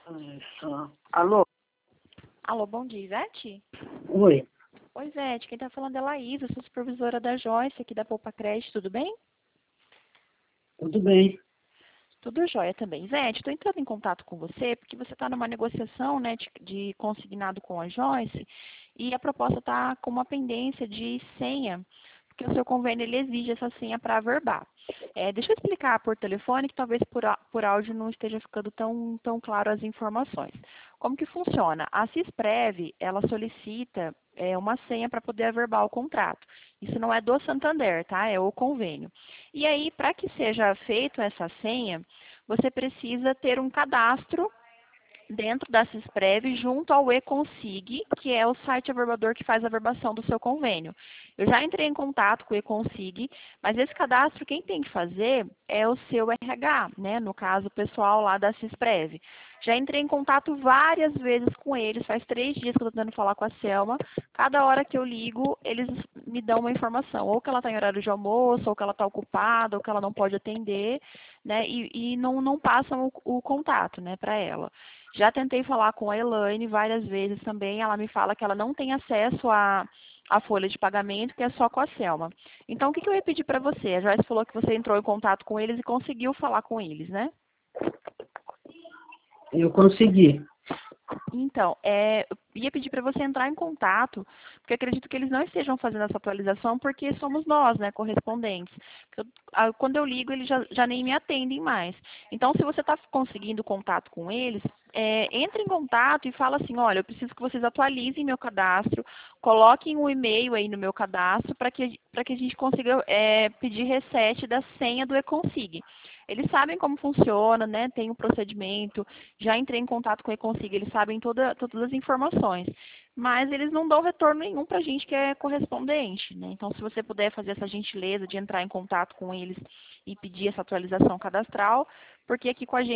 Alô? Alô, bom dia, Ivete? Oi, Oi, Ivete, quem tá falando é a Laísa, sou supervisora da Joyce aqui da Poupa Crédito, tudo bem? tudo bem? Tudo jóia também. Ivete, estou entrando em contato com você porque você está numa negociação, né, de consignado com a Joyce e a proposta está com uma pendência de senha, porque o seu convênio ele exige essa senha para averbar. Deixa eu explicar por telefone que talvez por áudio não esteja ficando tão claro as informações. Como que funciona? A Cisprev, ela solicita uma senha para poder averbar o contrato. Isso não é do Santander, tá? É o convênio. E aí, para que seja feito essa senha, você precisa ter um cadastro dentro da Cisprev junto ao eConsig, que é o site averbador que faz a averbação do seu convênio. Eu já entrei em contato com o eConsig, mas esse cadastro quem tem que fazer é o seu RH, né? No caso, o pessoal lá da Cisprev. Já entrei em contato várias vezes com eles, faz 3 dias que eu estou tentando falar com a Selma. Cada hora que eu ligo, eles me dão uma informação, ou que ela está em horário de almoço, ou que ela está ocupada, ou que ela não pode atender, né? E não passam o contato, né, para ela. Já tentei falar com a Elaine várias vezes também, ela me fala que ela não tem acesso à folha de pagamento, que é só com a Selma. Então, o que eu ia pedir para você? A Joyce falou que você entrou em contato com eles e conseguiu falar com eles, né? Eu consegui. Então, eu ia pedir para você entrar em contato, porque eu acredito que eles não estejam fazendo essa atualização, porque somos nós, né, correspondentes. Quando eu ligo, eles já nem me atendem mais. Então, se você está conseguindo contato com eles, entre em contato e fala assim, olha, eu preciso que vocês atualizem meu cadastro, coloquem um e-mail aí no meu cadastro para que a gente consiga pedir reset da senha do eConsig. Eles sabem como funciona, né? Tem um procedimento. Já entrei em contato com o eConsig, eles sabem todas as informações. Mas eles não dão retorno nenhum para a gente que é correspondente, né? Então, se você puder fazer essa gentileza de entrar em contato com eles e pedir essa atualização cadastral, porque aqui com a gente